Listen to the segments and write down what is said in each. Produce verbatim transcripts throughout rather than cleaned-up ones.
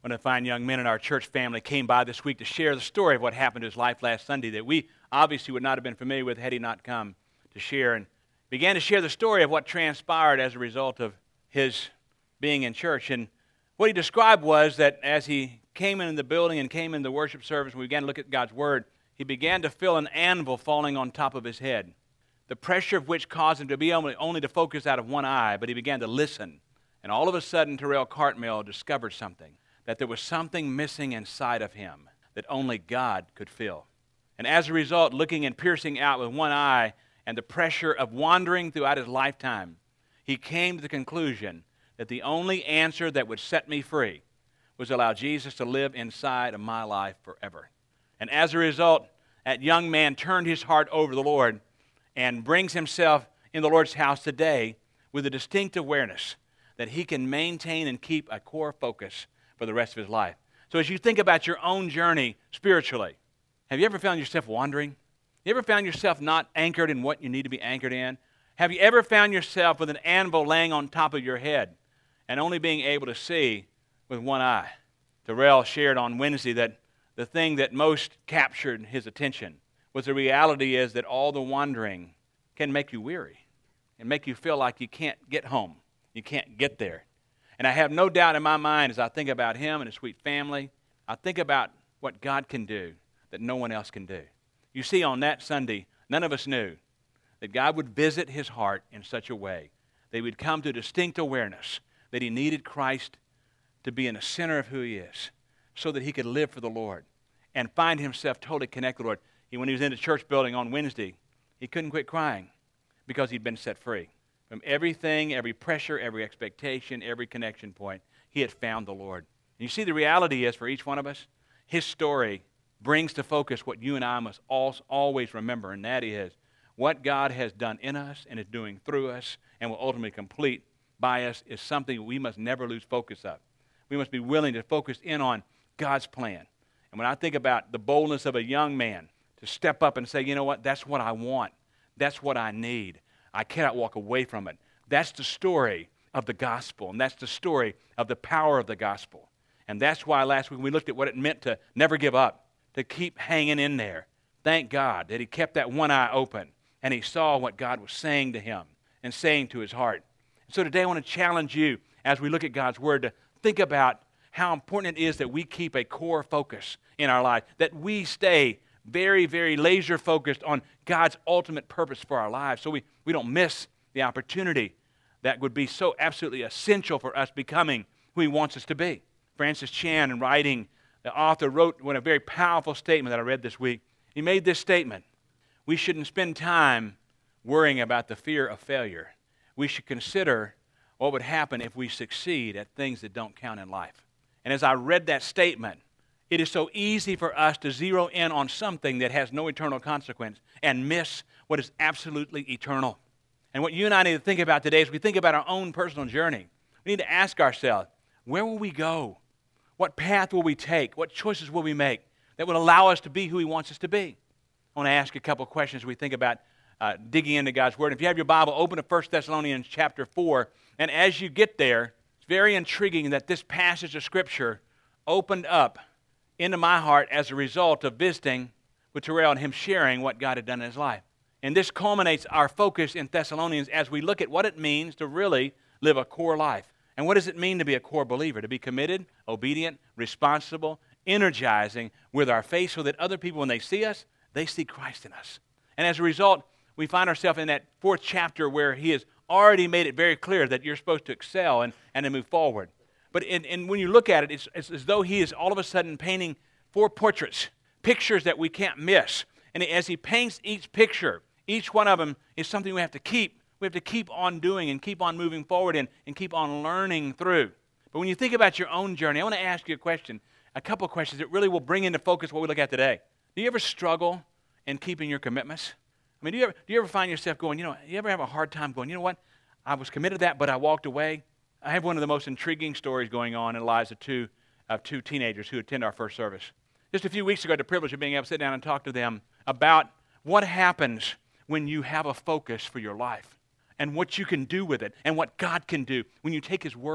One of the fine young men in our church family came by this week to share the story of what happened to his life last Sunday that we obviously would not have been familiar with had he not come to share, and began to share the story of what transpired as a result of his being in church. And what he described was that as he came into the building and came into the worship service and we began to look at God's Word, he began to feel an anvil falling on top of his head, the pressure of which caused him to be only, only to focus out of one eye, but he began to listen. And all of a sudden, Terrell Cartmill discovered something, that there was something missing inside of him that only God could fill. And as a result, looking and piercing out with one eye and the pressure of wandering throughout his lifetime, he came to the conclusion that the only answer that would set me free was allow Jesus to live inside of my life forever. And as a result, that young man turned his heart over to the Lord and brings himself in the Lord's house today with a distinct awareness that he can maintain and keep a core focus for the rest of his life. So as you think about your own journey spiritually, have you ever found yourself wandering? You ever found yourself not anchored in what you need to be anchored in? Have you ever found yourself with an anvil laying on top of your head and only being able to see with one eye? Terrell shared on Wednesday that the thing that most captured his attention was the reality is that all the wandering can make you weary and make you feel like you can't get home. You can't get there. And I have no doubt in my mind as I think about him and his sweet family, I think about what God can do that no one else can do. You see, on that Sunday, none of us knew that God would visit his heart in such a way that he would come to a distinct awareness that he needed Christ to be in the center of who he is so that he could live for the Lord and find himself totally connected to the Lord. He, when he was in the church building on Wednesday, he couldn't quit crying because he'd been set free. From everything, every pressure, every expectation, every connection point, he had found the Lord. And you see, the reality is for each one of us, his story brings to focus what you and I must always remember, and that is what God has done in us and is doing through us and will ultimately complete by us is something we must never lose focus of. We must be willing to focus in on God's plan. And when I think about the boldness of a young man to step up and say, you know what, that's what I want. That's what I need. I cannot walk away from it. That's the story of the gospel, and that's the story of the power of the gospel. And that's why last week we looked at what it meant to never give up, to keep hanging in there. Thank God that he kept that one eye open, and he saw what God was saying to him and saying to his heart. So today I want to challenge you as we look at God's Word to think about how important it is that we keep a core focus in our life, that we stay very, very laser focused on God's ultimate purpose for our lives so we, we don't miss the opportunity that would be so absolutely essential for us becoming who he wants us to be. Francis Chan, in writing, the author wrote one a very powerful statement that I read this week. He made this statement: we shouldn't spend time worrying about the fear of failure. We should consider what would happen if we succeed at things that don't count in life. And as I read that statement, it is so easy for us to zero in on something that has no eternal consequence and miss what is absolutely eternal. And what you and I need to think about today is we think about our own personal journey. We need to ask ourselves, where will we go? What path will we take? What choices will we make that will allow us to be who he wants us to be? I want to ask you a couple of questions as we think about uh, digging into God's Word. If you have your Bible, open to First Thessalonians chapter four. And as you get there, it's very intriguing that this passage of Scripture opened up into my heart as a result of visiting with Terrell and him sharing what God had done in his life. And this culminates our focus in Thessalonians as we look at what it means to really live a core life. And what does it mean to be a core believer? To be committed, obedient, responsible, energizing with our faith so that other people, when they see us, they see Christ in us. And as a result, we find ourselves in that fourth chapter where he has already made it very clear that you're supposed to excel and, and to move forward. But in, in, when you look at it, it's, it's as though he is all of a sudden painting four portraits, pictures that we can't miss. And as he paints each picture, each one of them is something we have to keep. We have to keep on doing and keep on moving forward and, and keep on learning through. But when you think about your own journey, I want to ask you a question, a couple of questions that really will bring into focus what we look at today. Do you ever struggle in keeping your commitments? I mean, do you ever, do you ever find yourself going, you know, you ever have a hard time going, you know what, I was committed to that, but I walked away? I have one of the most intriguing stories going on in the lives of two, of two teenagers who attend our first service. Just a few weeks ago, I had the privilege of being able to sit down and talk to them about what happens when you have a focus for your life and what you can do with it and what God can do when you take his word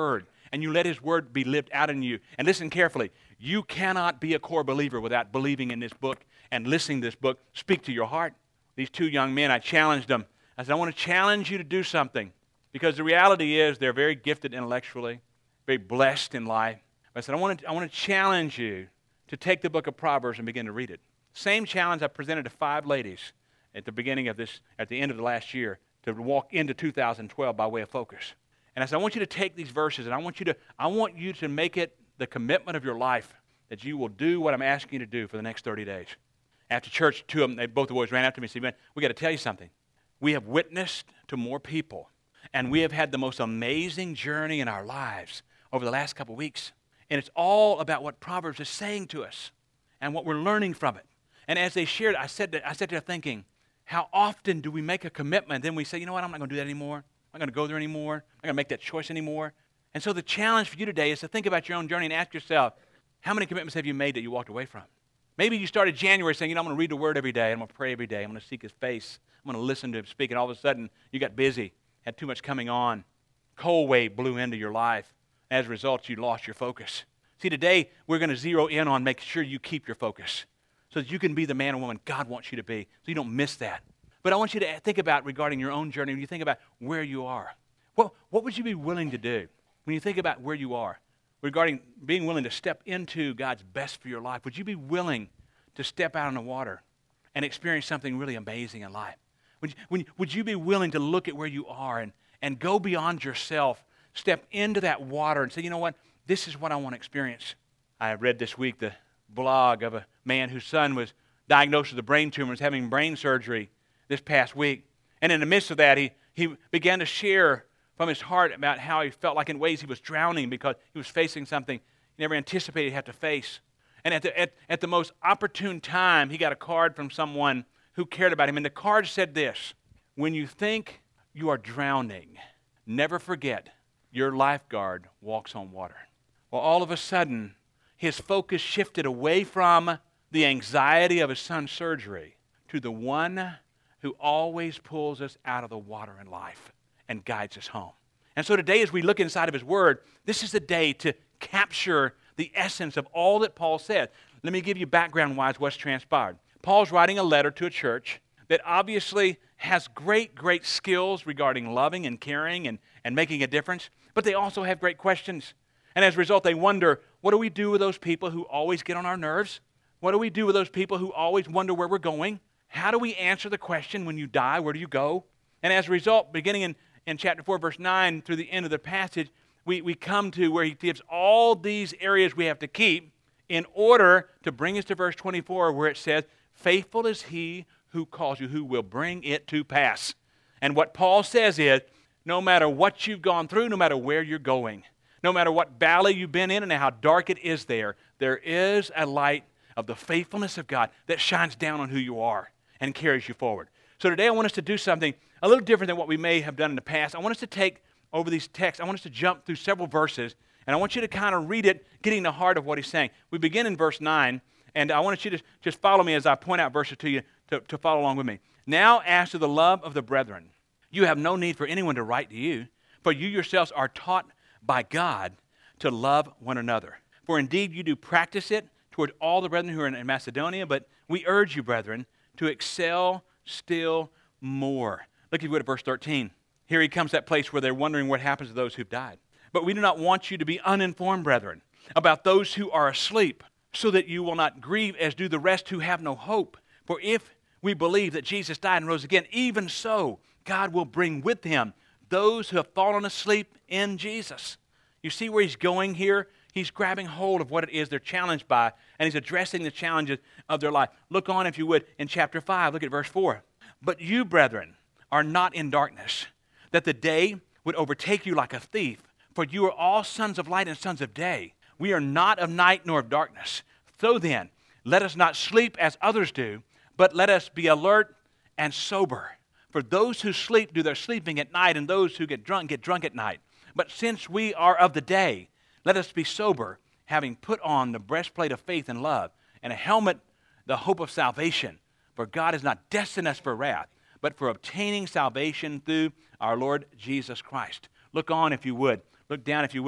and you let His Word be lived out in you. And listen carefully. You cannot be a core believer without believing in this book and listening to this book speak to your heart. These two young men, I challenged them. I said, I want to challenge you to do something, because the reality is they're very gifted intellectually, very blessed in life. I said, I want to, I want to challenge you to take the book of Proverbs and begin to read it. Same challenge I presented to five ladies at the beginning of this, at the end of the last year, to walk into two thousand twelve by way of focus. And I said, I want you to take these verses, and I want you to, I want you to make it the commitment of your life that you will do what I'm asking you to do for the next thirty days. After church, two of them, they, both the boys ran up to me and said, man, we got to tell you something. We have witnessed to more people, and we have had the most amazing journey in our lives over the last couple of weeks. And it's all about what Proverbs is saying to us and what we're learning from it. And as they shared, I said to, I said to her thinking, how often do we make a commitment, then we say, you know what, I'm not going to do that anymore. I'm not going to go there anymore. I'm not going to make that choice anymore. And so the challenge for you today is to think about your own journey and ask yourself, how many commitments have you made that you walked away from? Maybe you started January saying, you know, I'm going to read the Word every day. I'm going to pray every day. I'm going to seek His face. I'm going to listen to Him speak. And all of a sudden, you got busy, had too much coming on. Cold wave blew into your life. As a result, you lost your focus. See, today, we're going to zero in on making sure you keep your focus so that you can be the man or woman God wants you to be, so you don't miss that. But I want you to think about regarding your own journey, when you think about where you are. What, what would you be willing to do when you think about where you are? Regarding being willing to step into God's best for your life, would you be willing to step out on the water and experience something really amazing in life? Would you, would, would you be willing to look at where you are and, and go beyond yourself, step into that water and say, you know what, this is what I want to experience? I read this week the blog of a man whose son was diagnosed with a brain tumor, was having brain surgery this past week. And in the midst of that, he, he began to share from his heart about how he felt like in ways he was drowning because he was facing something he never anticipated he'd have to face. And at the, at, at the most opportune time, he got a card from someone who cared about him. And the card said this: when you think you are drowning, never forget your lifeguard walks on water. Well, all of a sudden, his focus shifted away from the anxiety of his son's surgery to the one who always pulls us out of the water in life and guides us home. And so today, as we look inside of His Word, this is the day to capture the essence of all that Paul said. Let me give you background-wise what's transpired. Paul's writing a letter to a church that obviously has great, great skills regarding loving and caring and, and making a difference, but they also have great questions. And as a result, they wonder, what do we do with those people who always get on our nerves? What do we do with those people who always wonder where we're going? How do we answer the question, when you die, where do you go? And as a result, beginning in, in chapter four, verse nine, through the end of the passage, we, we come to where he gives all these areas we have to keep in order to bring us to verse twenty-four, where it says, faithful is He who calls you, who will bring it to pass. And what Paul says is, no matter what you've gone through, no matter where you're going, no matter what valley you've been in and how dark it is there, there is a light of the faithfulness of God that shines down on who you are and carries you forward. So today I want us to do something a little different than what we may have done in the past. I want us to take over these texts, I want us to jump through several verses, and I want you to kind of read it, getting the heart of what he's saying. We begin in verse nine, and I want you to just follow me as I point out verses to you to, to follow along with me. Now, as to the love of the brethren, you have no need for anyone to write to you, for you yourselves are taught by God to love one another. For indeed you do practice it toward all the brethren who are in Macedonia, but we urge you, brethren, to excel still more. Look at verse thirteen. Here he comes to that place where they're wondering what happens to those who've died. But we do not want you to be uninformed, brethren, about those who are asleep, so that you will not grieve as do the rest who have no hope. For if we believe that Jesus died and rose again, even so God will bring with Him those who have fallen asleep in Jesus. You see where he's going here? He's grabbing hold of what it is they're challenged by, and he's addressing the challenges of their life. Look on, if you would, in chapter five. Look at verse four. But you, brethren, are not in darkness, that the day would overtake you like a thief. For you are all sons of light and sons of day. We are not of night nor of darkness. So then, let us not sleep as others do, but let us be alert and sober. For those who sleep do their sleeping at night, and those who get drunk get drunk at night. But since we are of the day, let us be sober, having put on the breastplate of faith and love, and a helmet, the hope of salvation. For God has not destined us for wrath, but for obtaining salvation through our Lord Jesus Christ. Look on, if you would. Look down, if you would.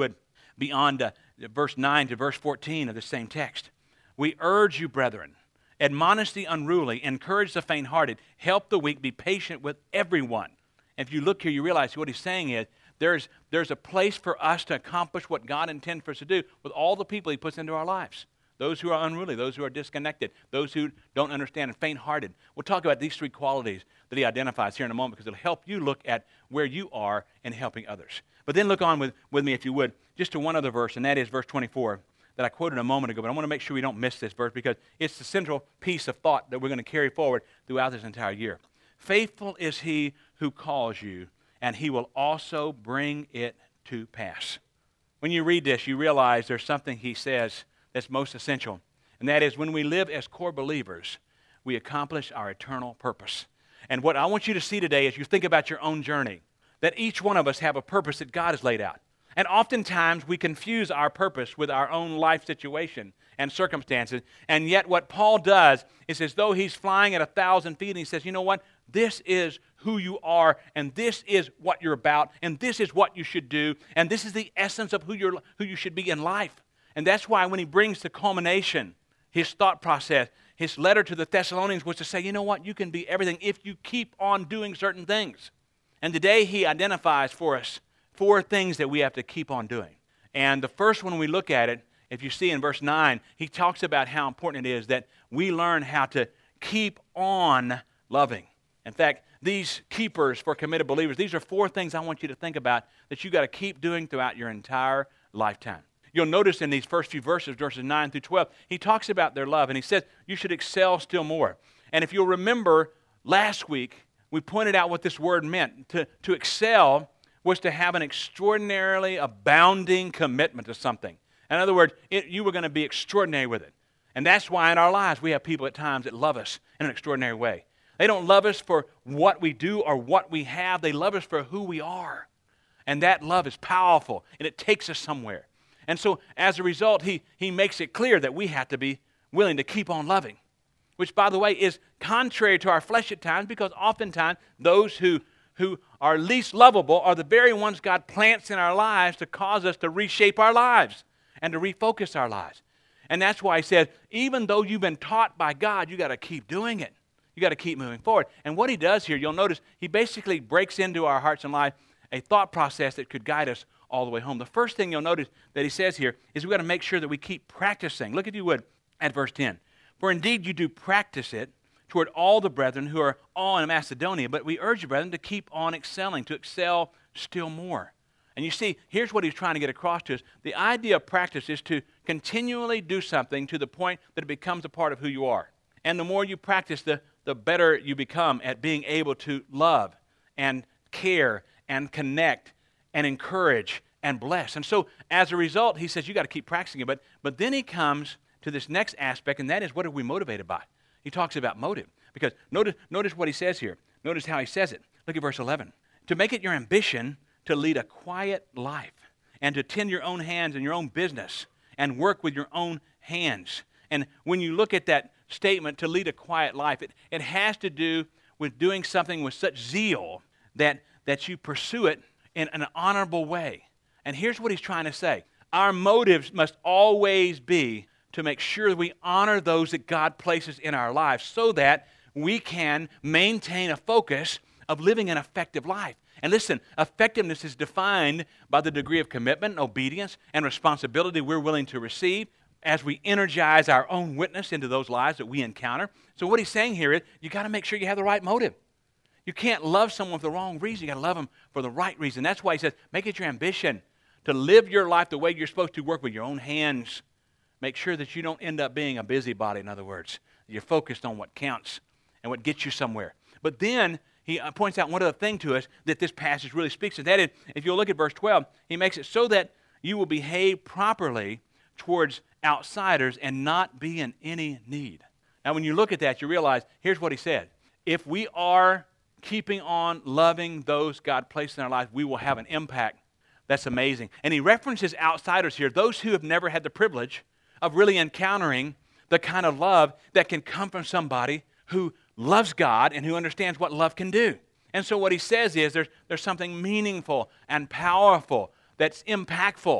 beyond uh, verse nine to verse fourteen of the same text. We urge you, brethren, admonish the unruly, encourage the faint-hearted, help the weak, be patient with everyone. And if you look here, you realize what he's saying is there's, there's a place for us to accomplish what God intends for us to do with all the people he puts into our lives. Those who are unruly, those who are disconnected, those who don't understand and faint-hearted. We'll talk about these three qualities that he identifies here in a moment because it'll help you look at where you are in helping others. But then look on with, with me, if you would, just to one other verse, and that is verse twenty-four that I quoted a moment ago. But I want to make sure we don't miss this verse because it's the central piece of thought that we're going to carry forward throughout this entire year. Faithful is he who calls you, and he will also bring it to pass. When you read this, you realize there's something he says that's most essential, and that is when we live as core believers, we accomplish our eternal purpose. And what I want you to see today as you think about your own journey, that each one of us have a purpose that God has laid out. And oftentimes we confuse our purpose with our own life situation and circumstances, and yet what Paul does is as though he's flying at a thousand feet, and he says, you know what? This is who you are, and this is what you're about, and this is what you should do, and this is the essence of who you're, who you should be in life. And that's why when he brings to culmination his thought process, his letter to the Thessalonians was to say, you know what, you can be everything if you keep on doing certain things. And today he identifies for us four things that we have to keep on doing. And the first one we look at it, if you see in verse nine, he talks about how important it is that we learn how to keep on loving. In fact, these keepers for committed believers, these are four things I want you to think about that you got to keep doing throughout your entire lifetime. You'll notice in these first few verses, verses nine through twelve, he talks about their love, and he says you should excel still more. And if you'll remember, last week, we pointed out what this word meant. To, to excel was to have an extraordinarily abounding commitment to something. In other words, it, you were going to be extraordinary with it. And that's why in our lives we have people at times that love us in an extraordinary way. They don't love us for what we do or what we have. They love us for who we are. And that love is powerful, and it takes us somewhere. And so, as a result, he, he makes it clear that we have to be willing to keep on loving, which, by the way, is contrary to our flesh at times because oftentimes those who, who are least lovable are the very ones God plants in our lives to cause us to reshape our lives and to refocus our lives. And that's why he said, even though you've been taught by God, you got to keep doing it. You got to keep moving forward. And what he does here, you'll notice, he basically breaks into our hearts and lives a thought process that could guide us all the way home. The first thing you'll notice that he says here is we've got to make sure that we keep practicing. Look, if you would, at verse ten. For indeed you do practice it toward all the brethren who are all in Macedonia, but we urge you, brethren, to keep on excelling, to excel still more. And you see, here's what he's trying to get across to us. The idea of practice is to continually do something to the point that it becomes a part of who you are. And the more you practice, the, the better you become at being able to love and care and connect and encourage and bless. And so as a result, he says you got to keep practicing it. But, but then he comes to this next aspect, and that is what are we motivated by? He talks about motive. Because notice, notice what he says here. Notice how he says it. Look at verse eleven. To make it your ambition to lead a quiet life and to tend your own hands and your own business and work with your own hands. And when you look at that statement, to lead a quiet life, it, it has to do with doing something with such zeal that, that you pursue it in an honorable way. And here's what he's trying to say. Our motives must always be to make sure that we honor those that God places in our lives so that we can maintain a focus of living an effective life. And listen, effectiveness is defined by the degree of commitment, obedience, and responsibility we're willing to receive as we energize our own witness into those lives that we encounter. So what he's saying here is you got to make sure you have the right motive. You can't love someone for the wrong reason. You got to love them for the right reason. That's why he says, make it your ambition to live your life the way you're supposed to, work with your own hands. Make sure that you don't end up being a busybody, in other words. You're focused on what counts and what gets you somewhere. But then he points out one other thing to us that this passage really speaks to. That is, if you'll look at verse twelve, he makes it so that you will behave properly towards outsiders and not be in any need. Now, when you look at that, you realize, here's what he said. If we are keeping on loving those God placed in our lives, we will have an impact that's amazing. And he references outsiders here, those who have never had the privilege of really encountering the kind of love that can come from somebody who loves God and who understands what love can do. And so what he says is there's, there's something meaningful and powerful that's impactful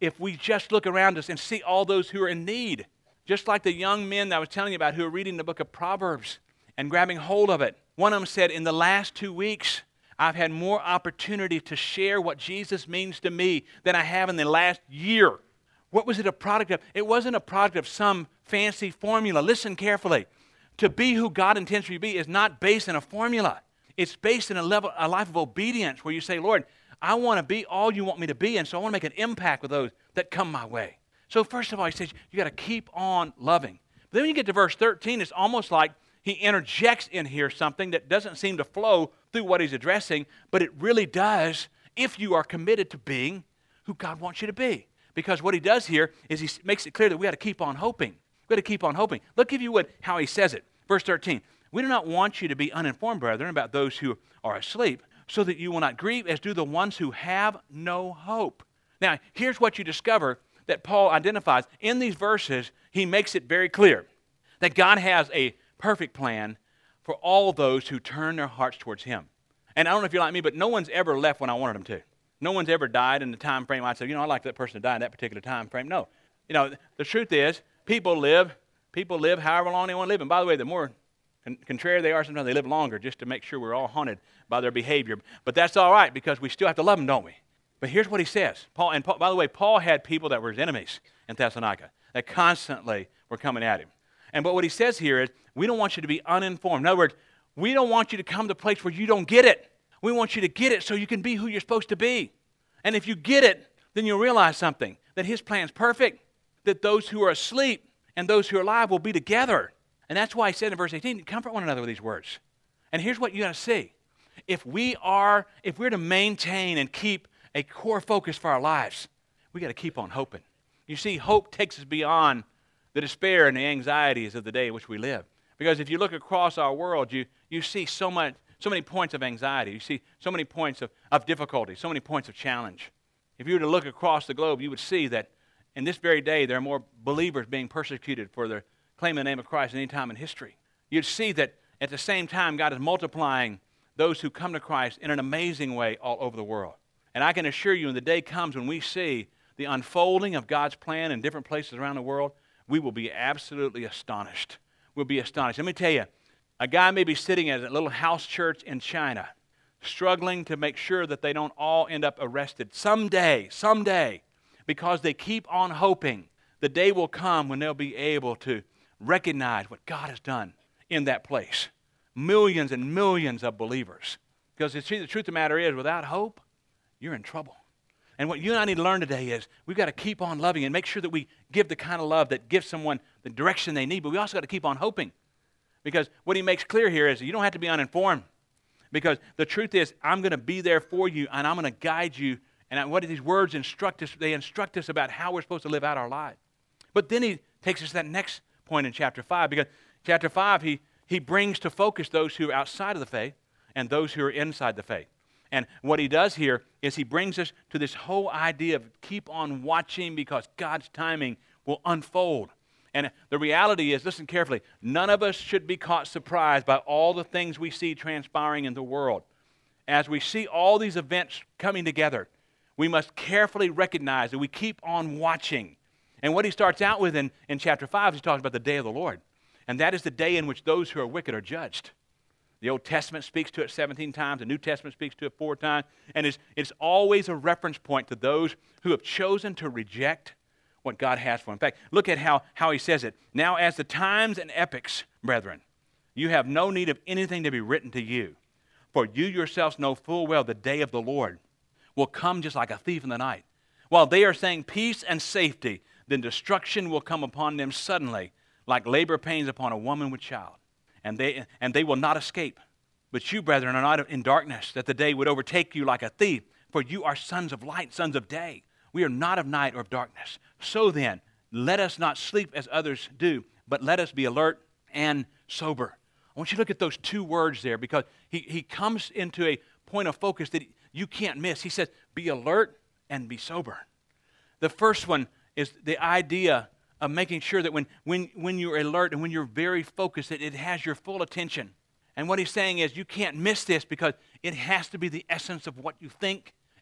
if we just look around us and see all those who are in need. Just like the young men that I was telling you about who are reading the book of Proverbs and grabbing hold of it. One of them said, in the last two weeks, I've had more opportunity to share what Jesus means to me than I have in the last year. What was it a product of? It wasn't a product of some fancy formula. Listen carefully. To be who God intends for you to be is not based in a formula. It's based in a level, a life of obedience where you say, Lord, I want to be all you want me to be, and so I want to make an impact with those that come my way. So first of all, he says, you got to keep on loving. But then when you get to verse thirteen, it's almost like he interjects in here something that doesn't seem to flow through what he's addressing, but it really does if you are committed to being who God wants you to be. Because what he does here is he makes it clear that we got to keep on hoping. We've got to keep on hoping. Look, if you would, how he says it. Verse thirteen, we do not want you to be uninformed, brethren, about those who are asleep, so that you will not grieve as do the ones who have no hope. Now, here's what you discover that Paul identifies. In these verses, he makes it very clear that God has a perfect plan for all those who turn their hearts towards him. And I don't know if you're like me, but no one's ever left when I wanted them to. No one's ever died in the time frame I said, you know, I'd like that person to die in that particular time frame. No. You know, the truth is, people live, people live however long they want to live. And by the way, the more con- contrary they are, sometimes they live longer just to make sure we're all haunted by their behavior. But that's all right because we still have to love them, don't we? But here's what he says. Paul, and Paul, by the way, Paul had people that were his enemies in Thessalonica that constantly were coming at him. And but what he says here is, we don't want you to be uninformed. In other words, we don't want you to come to a place where you don't get it. We want you to get it so you can be who you're supposed to be. And if you get it, then you'll realize something, that his plan's perfect, that those who are asleep and those who are alive will be together. And that's why he said in verse eighteen, comfort one another with these words. And here's what you got to see. If we are, if we're to maintain and keep a core focus for our lives, we got to keep on hoping. You see, hope takes us beyond the despair and the anxieties of the day in which we live. Because if you look across our world, you, you see so much, so many points of anxiety. You see so many points of, of difficulty, so many points of challenge. If you were to look across the globe, you would see that in this very day, there are more believers being persecuted for their claim the name of Christ than any time in history. You'd see that at the same time, God is multiplying those who come to Christ in an amazing way all over the world. And I can assure you, when the day comes when we see the unfolding of God's plan in different places around the world, we will be absolutely astonished. We'll be astonished. Let me tell you, a guy may be sitting at a little house church in China, struggling to make sure that they don't all end up arrested someday, someday, because they keep on hoping the day will come when they'll be able to recognize what God has done in that place. Millions and millions of believers. Because the truth of the matter is, without hope, you're in trouble. And what you and I need to learn today is we've got to keep on loving and make sure that we give the kind of love that gives someone the direction they need, but we also got to keep on hoping. Because what he makes clear here is you don't have to be uninformed. Because the truth is, I'm going to be there for you, and I'm going to guide you. And what these words instruct us, they instruct us about how we're supposed to live out our life. But then he takes us to that next point in chapter five, because chapter five, he, he brings to focus those who are outside of the faith and those who are inside the faith. And what he does here is he brings us to this whole idea of keep on watching because God's timing will unfold. And the reality is, listen carefully, none of us should be caught surprised by all the things we see transpiring in the world. As we see all these events coming together, we must carefully recognize that we keep on watching. And what he starts out with in, in chapter five, he talks about the day of the Lord. And that is the day in which those who are wicked are judged. The Old Testament speaks to it seventeen times. The New Testament speaks to it four times. And it's, it's always a reference point to those who have chosen to reject what God has for them. In fact, look at how, how he says it. Now, as the times and epochs, brethren, you have no need of anything to be written to you. For you yourselves know full well the day of the Lord will come just like a thief in the night. While they are saying peace and safety, then destruction will come upon them suddenly, like labor pains upon a woman with child. And they, and they will not escape. But you, brethren, are not in darkness, that the day would overtake you like a thief. For you are sons of light, sons of day. We are not of night or of darkness. So then, let us not sleep as others do, but let us be alert and sober. I want you to look at those two words there, because he, he comes into a point of focus that you can't miss. He says, be alert and be sober. The first one is the idea of making sure that when, when, when you're alert and when you're very focused, that it has your full attention. And what he's saying is you can't miss this because it has to be the essence of what you think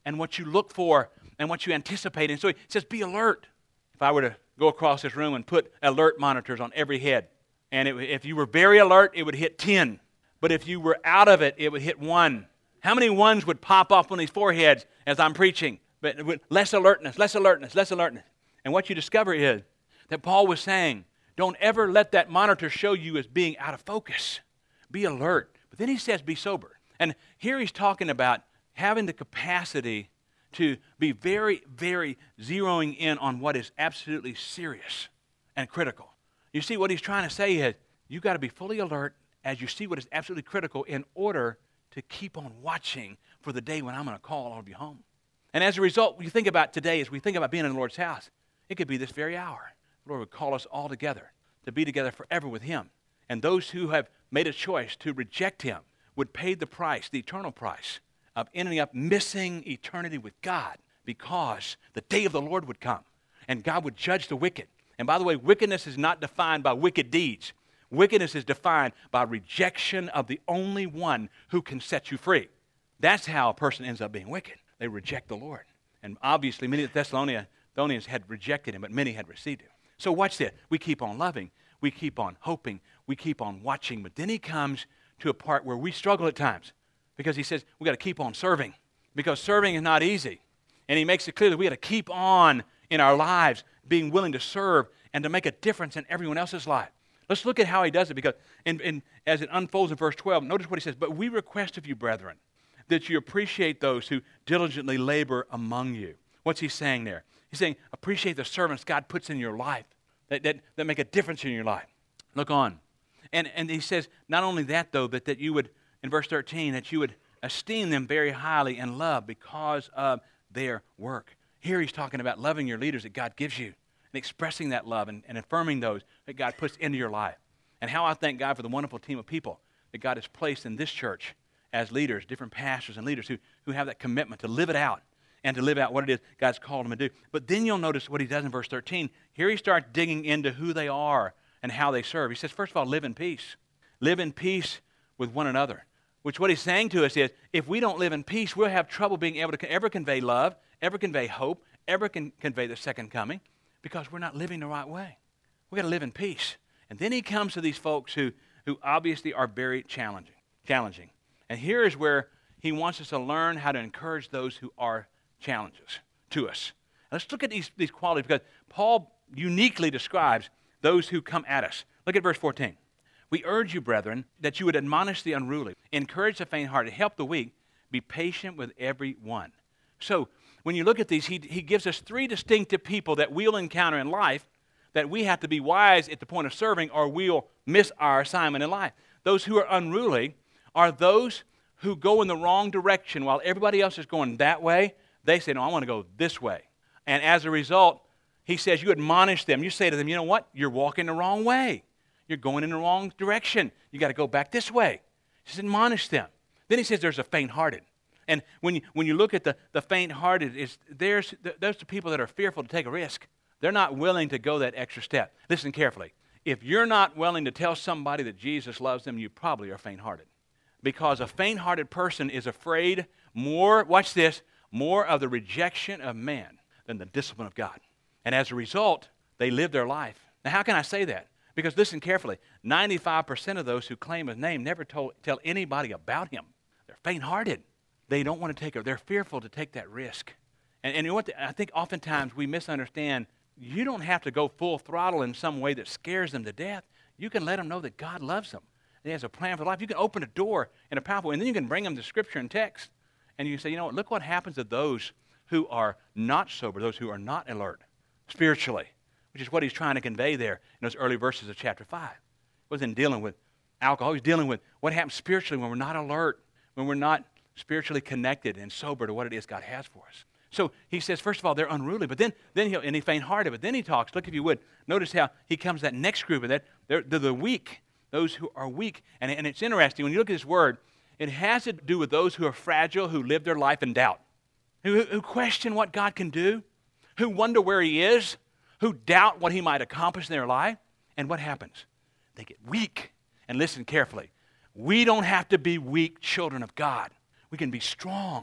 and what you look for and what you anticipate. And so he says, be alert. If I were to go across this room and put alert monitors on every head, and it, if you were very alert, it would hit ten. But if you were out of it, it would hit one. How many ones would pop up on these foreheads as I'm preaching? But with less alertness, less alertness, less alertness. And what you discover is that Paul was saying, don't ever let that monitor show you as being out of focus. Be alert. But then he says, be sober. And here he's talking about having the capacity to be very, very zeroing in on what is absolutely serious and critical. You see, what he's trying to say is, you've got to be fully alert as you see what is absolutely critical in order to keep on watching for the day when I'm going to call all of you home. And as a result, when you think about today, as we think about being in the Lord's house, it could be this very hour. The Lord would call us all together to be together forever with Him. And those who have made a choice to reject Him would pay the price, the eternal price, of ending up missing eternity with God, because the day of the Lord would come and God would judge the wicked. And by the way, wickedness is not defined by wicked deeds. Wickedness is defined by rejection of the only one who can set you free. That's how a person ends up being wicked. They reject the Lord. And obviously, many of the Thessalonians had rejected Him, but many had received Him. So watch this. We keep on loving. We keep on hoping. We keep on watching. But then He comes to a part where we struggle at times, because He says we've got to keep on serving, because serving is not easy. And He makes it clear that we got to keep on in our lives being willing to serve and to make a difference in everyone else's life. Let's look at how He does it, because in, in, as it unfolds in verse twelve, notice what He says, but we request of you, brethren, that you appreciate those who diligently labor among you. What's He saying there? He's saying appreciate the servants God puts in your life that, that, that make a difference in your life. Look on. And, and He says not only that, though, but that you would, in verse thirteen, that you would esteem them very highly and love because of their work. Here He's talking about loving your leaders that God gives you and expressing that love and, and affirming those that God puts into your life. And how I thank God for the wonderful team of people that God has placed in this church as leaders, different pastors and leaders who, who have that commitment to live it out and to live out what it is God's called them to do. But then you'll notice what He does in verse thirteen. Here He starts digging into who they are and how they serve. He says, first of all, live in peace. Live in peace with one another. Which what He's saying to us is, if we don't live in peace, we'll have trouble being able to ever convey love, ever convey hope, ever can convey the second coming, because we're not living the right way. We've got to live in peace. And then He comes to these folks who, who obviously are very challenging. challenging. And here is where He wants us to learn how to encourage those who are challenges to us. Now let's look at these, these qualities, because Paul uniquely describes those who come at us. Look at verse fourteen. We urge you, brethren, that you would admonish the unruly, encourage the faint-hearted, help the weak, be patient with every one. So when you look at these, he, he gives us three distinctive people that we'll encounter in life that we have to be wise at the point of serving, or we'll miss our assignment in life. Those who are unruly are those who go in the wrong direction while everybody else is going that way. They say, no, I want to go this way. And as a result, he says, you admonish them. You say to them, you know what? You're walking the wrong way. You're going in the wrong direction. You got to go back this way. He says, admonish them. Then he says there's a faint-hearted. And when you, when you look at the, the faint-hearted, it's, there's, there's the people that are fearful to take a risk. They're not willing to go that extra step. Listen carefully. If you're not willing to tell somebody that Jesus loves them, you probably are faint-hearted. Because a faint-hearted person is afraid more, watch this, more of the rejection of man than the discipline of God. And as a result, they live their life. Now, how can I say that? Because listen carefully, ninety-five percent of those who claim His name never told, tell anybody about Him. They're faint-hearted. They don't want to take it. They're fearful to take that risk. And, and you know what? I think oftentimes we misunderstand. You don't have to go full throttle in some way that scares them to death. You can let them know that God loves them. And He has a plan for life. You can open a door in a powerful way, and then you can bring them to Scripture and text. And you can say, you know what? Look what happens to those who are not sober, those who are not alert spiritually, which is what he's trying to convey there in those early verses of chapter five. He wasn't dealing with alcohol. He's dealing with what happens spiritually when we're not alert, when we're not spiritually connected and sober to what it is God has for us. So he says, first of all, they're unruly, but then, then he'll, and he faint-hearted, but then he talks, look if you would, notice how he comes to that next group, and that they're, they're the weak, those who are weak. And, and it's interesting, when you look at this word, it has to do with those who are fragile, who live their life in doubt, who, who question what God can do, who wonder where He is, who doubt what He might accomplish in their life. And what happens? They get weak. And listen carefully. We don't have to be weak children of God. We can be strong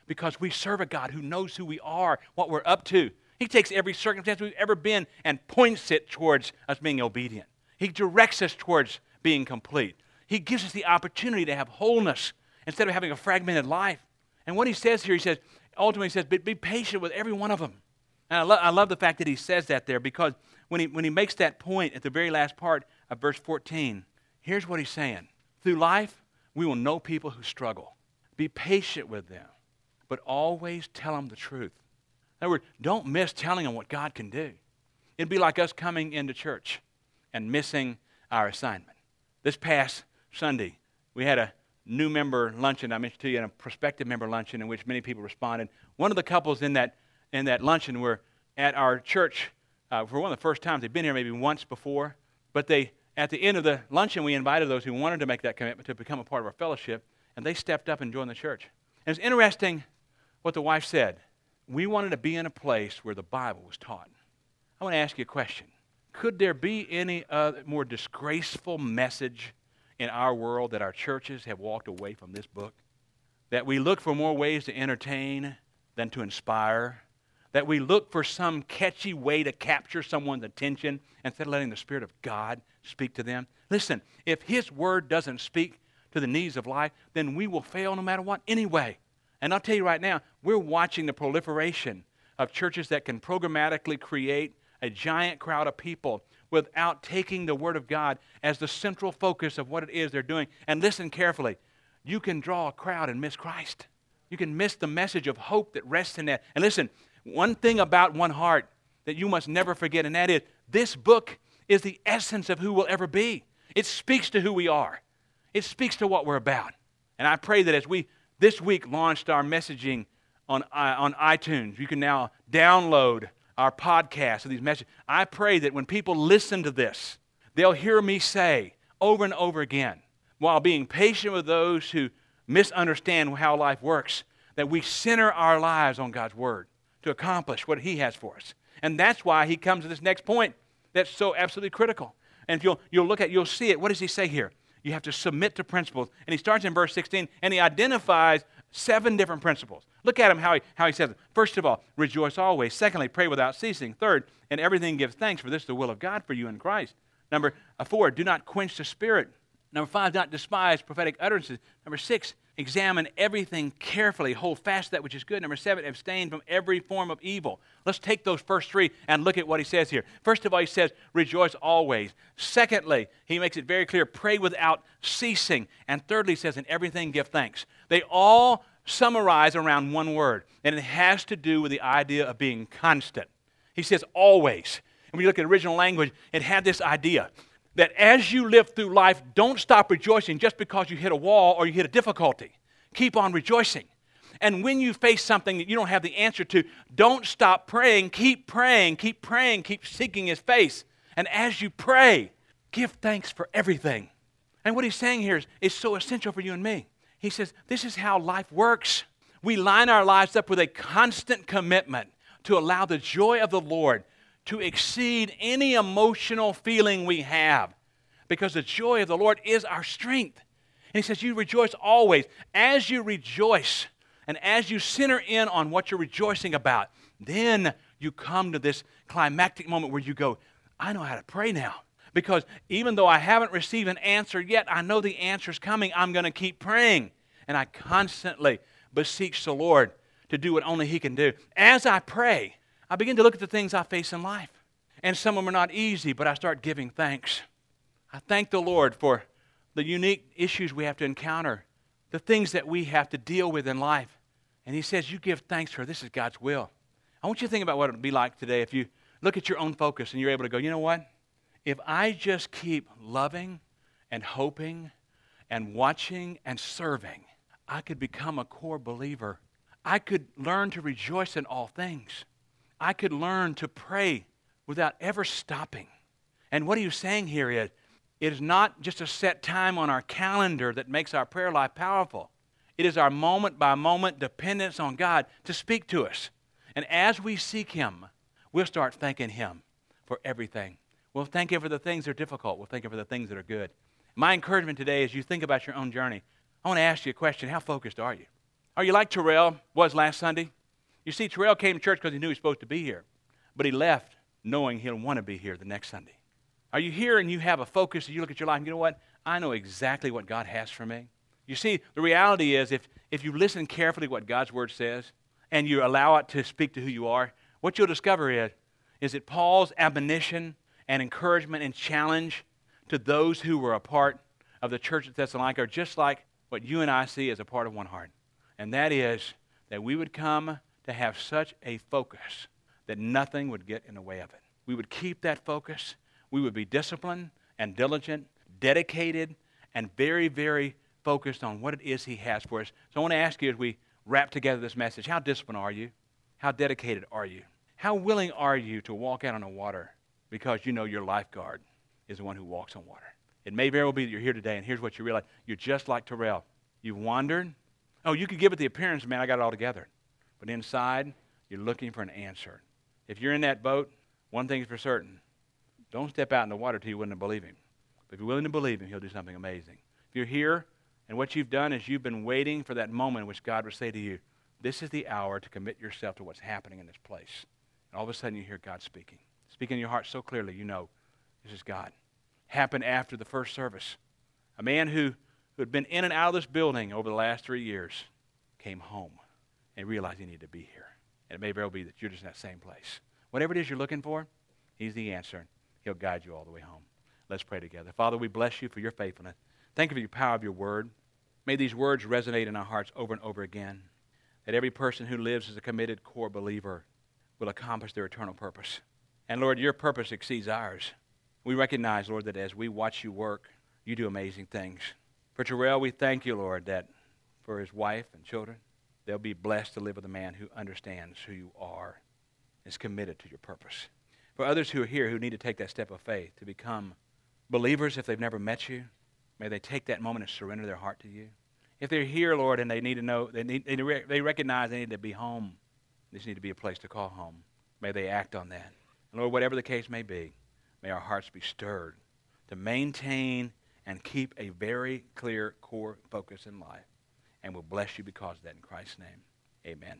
because we serve a God who knows who we are, what we're up to. He takes every circumstance we've ever been and points it towards us being obedient. He directs us towards being complete. He gives us the opportunity to have wholeness instead of having a fragmented life. And what he says here, he says, ultimately he says, be, be patient with every one of them. And I, lo- I love the fact that he says that there, because when he, when he makes that point at the very last part of verse fourteen, here's what he's saying. Through life, we will know people who struggle. Be patient with them, but always tell them the truth. In other words, don't miss telling them what God can do. It'd be like us coming into church and missing our assignment. This past Sunday, we had a new member luncheon, I mentioned to you, and a prospective member luncheon in which many people responded. One of the couples in that in that luncheon were at our church uh, for one of the first times. They'd been here maybe once before, but they, at the end of the luncheon, we invited those who wanted to make that commitment to become a part of our fellowship, and they stepped up and joined the church. And it's interesting what the wife said. We wanted to be in a place where the Bible was taught. I want to ask you a question. Could there be any other more disgraceful message in our world that our churches have walked away from this book? That we look for more ways to entertain than to inspire? That we look for some catchy way to capture someone's attention instead of letting the Spirit of God speak to them? Listen, if His Word doesn't speak to the needs of life, then we will fail no matter what anyway. And I'll tell you right now, we're watching the proliferation of churches that can programmatically create a giant crowd of people without taking the Word of God as the central focus of what it is they're doing. And listen carefully. You can draw a crowd and miss Christ. You can miss the message of hope that rests in that. And listen, one thing about One Heart that you must never forget, and that is this book is the essence of who we'll ever be. It speaks to who we are. It speaks to what we're about. And I pray that as we this week launched our messaging on, uh, on iTunes, you can now download our podcast of these messages. I pray that when people listen to this, they'll hear me say over and over again, while being patient with those who misunderstand how life works, that we center our lives on God's Word to accomplish what He has for us. And that's why he comes to this next point that's so absolutely critical. And if you'll, you'll look at, you'll see it. What does he say here? You have to submit to principles. And he starts in verse sixteen, and he identifies seven different principles. Look at him how he, how he says it. First of all, rejoice always. Secondly, pray without ceasing. Third, in everything give thanks, for this is the will of God for you in Christ. Number four, do not quench the Spirit. Number five, not despise prophetic utterances. Number six, examine everything carefully. Hold fast that which is good. Number seven, abstain from every form of evil. Let's take those first three and look at what he says here. First of all, he says, rejoice always. Secondly, he makes it very clear, pray without ceasing. And thirdly, he says, in everything give thanks. They all summarize around one word, and it has to do with the idea of being constant. He says always. And when you look at the original language, it had this idea that as you live through life, don't stop rejoicing just because you hit a wall or you hit a difficulty. Keep on rejoicing. And when you face something that you don't have the answer to, don't stop praying. Keep praying, keep praying, keep seeking His face. And as you pray, give thanks for everything. And what he's saying here is, is so essential for you and me. He says, this is how life works. We line our lives up with a constant commitment to allow the joy of the Lord to exceed any emotional feeling we have, because the joy of the Lord is our strength. And he says, you rejoice always. As you rejoice and as you center in on what you're rejoicing about, then you come to this climactic moment where you go, I know how to pray now. Because even though I haven't received an answer yet, I know the answer's coming. I'm going to keep praying. And I constantly beseech the Lord to do what only He can do. As I pray, I begin to look at the things I face in life. And some of them are not easy, but I start giving thanks. I thank the Lord for the unique issues we have to encounter, the things that we have to deal with in life. And He says, you give thanks for this is God's will. I want you to think about what it would be like today if you look at your own focus and you're able to go, you know what? If I just keep loving and hoping and watching and serving, I could become a core believer. I could learn to rejoice in all things. I could learn to pray without ever stopping. And what he was saying here is, it is not just a set time on our calendar that makes our prayer life powerful. It is our moment-by-moment dependence on God to speak to us. And as we seek Him, we'll start thanking Him for everything. We'll thank Him for the things that are difficult. We'll thank Him for the things that are good. My encouragement today as you think about your own journey, I want to ask you a question. How focused are you? Are you like Terrell was last Sunday? You see, Terrell came to church because he knew he was supposed to be here, but he left knowing he'll want to be here the next Sunday. Are you here and you have a focus and you look at your life and you know what? I know exactly what God has for me. You see, the reality is if, if you listen carefully to what God's Word says and you allow it to speak to who you are, what you'll discover is, is that Paul's admonition and encouragement and challenge to those who were a part of the church at Thessalonica are just like what you and I see as a part of one heart. And that is that we would come to have such a focus that nothing would get in the way of it. We would keep that focus. We would be disciplined and diligent, dedicated, and very, very focused on what it is he has for us. So I want to ask you as we wrap together this message, how disciplined are you? How dedicated are you? How willing are you to walk out on the water because you know your lifeguard is the one who walks on water? It may very well be that you're here today, and here's what you realize. You're just like Terrell. You've wandered. Oh, you could give it the appearance, man, I got it all together. But inside, you're looking for an answer. If you're in that boat, one thing is for certain. Don't step out in the water till you're willing to believe him. But if you're willing to believe him, he'll do something amazing. If you're here, and what you've done is you've been waiting for that moment in which God would say to you, this is the hour to commit yourself to what's happening in this place. And all of a sudden you hear God speaking. Speaking in your heart so clearly, you know this is God. Happened after the first service. A man who, who had been in and out of this building over the last three years came home and realized he needed to be here. And it may very well be that you're just in that same place. Whatever it is you're looking for, he's the answer. He'll guide you all the way home. Let's pray together. Father, we bless you for your faithfulness. Thank you for your power of your word. May these words resonate in our hearts over and over again, that every person who lives as a committed core believer will accomplish their eternal purpose. And Lord, your purpose exceeds ours. We recognize, Lord, that as we watch you work, you do amazing things. For Terrell, we thank you, Lord, that for his wife and children, they'll be blessed to live with a man who understands who you are, is committed to your purpose. For others who are here who need to take that step of faith to become believers if they've never met you, may they take that moment and surrender their heart to you. If they're here, Lord, and they need to know, they, need, they, re- they recognize they need to be home, this need to be a place to call home, may they act on that. And Lord, whatever the case may be, may our hearts be stirred to maintain and keep a very clear core focus in life. And we'll bless you because of that in Christ's name. Amen.